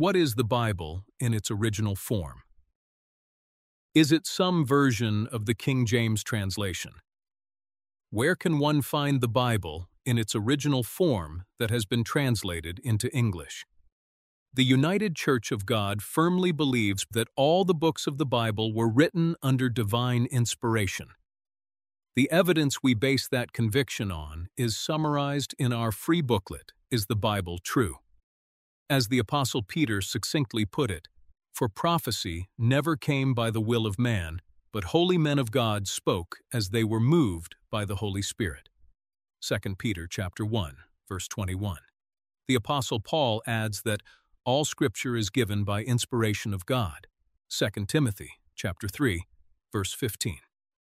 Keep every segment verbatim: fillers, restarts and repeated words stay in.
What is the Bible in its original form? Is it some version of the King James translation? Where can one find the Bible in its original form that has been translated into English? The United Church of God firmly believes that all the books of the Bible were written under divine inspiration. The evidence we base that conviction on is summarized in our free booklet, Is the Bible True? As the Apostle Peter succinctly put it, "For prophecy never came by the will of man, but holy men of God spoke as they were moved by the Holy Spirit." Second Peter chapter one, verse twenty-one. The Apostle Paul adds that all Scripture is given by inspiration of God. Second Timothy chapter three, verse fifteen.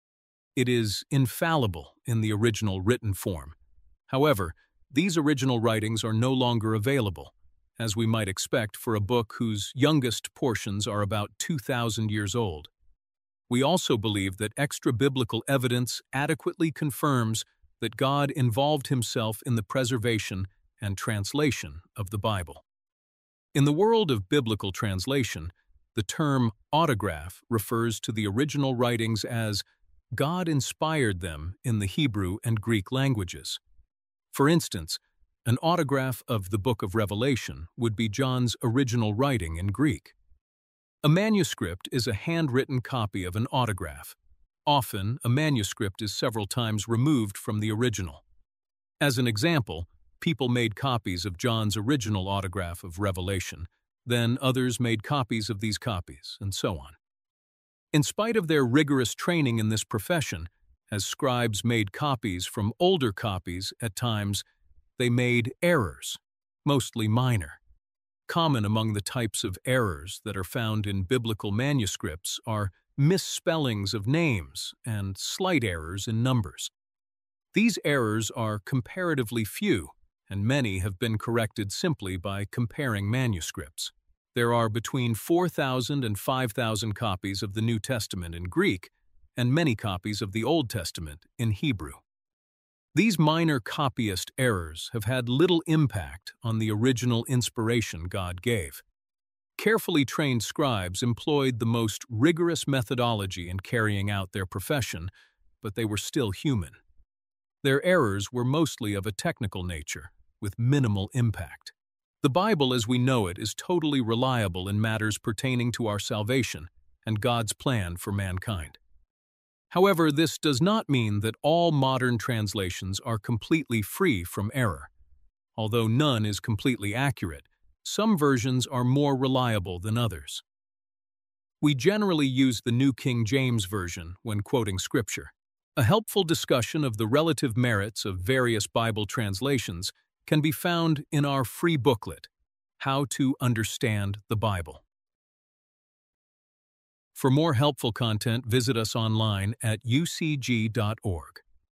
It is infallible in the original written form. However, these original writings are no longer available, as we might expect for a book whose youngest portions are about two thousand years old. We also believe that extra-biblical evidence adequately confirms that God involved himself in the preservation and translation of the Bible. In the world of biblical translation, the term autograph refers to the original writings as God inspired them in the Hebrew and Greek languages. For instance, an autograph of the Book of Revelation would be John's original writing in Greek. A manuscript is a handwritten copy of an autograph. Often, a manuscript is several times removed from the original. As an example, people made copies of John's original autograph of Revelation, then others made copies of these copies, and so on. In spite of their rigorous training in this profession, as scribes made copies from older copies at times, they made errors, mostly minor. Common among the types of errors that are found in biblical manuscripts are misspellings of names and slight errors in numbers. These errors are comparatively few, and many have been corrected simply by comparing manuscripts. There are between four thousand and five thousand copies of the New Testament in Greek, and many copies of the Old Testament in Hebrew. These minor copyist errors have had little impact on the original inspiration God gave. Carefully trained scribes employed the most rigorous methodology in carrying out their profession, but they were still human. Their errors were mostly of a technical nature, with minimal impact. The Bible as we know it is totally reliable in matters pertaining to our salvation and God's plan for mankind. However, this does not mean that all modern translations are completely free from error. Although none is completely accurate, some versions are more reliable than others. We generally use the New King James Version when quoting Scripture. A helpful discussion of the relative merits of various Bible translations can be found in our free booklet, How to Understand the Bible. For more helpful content, visit us online at u c g dot org.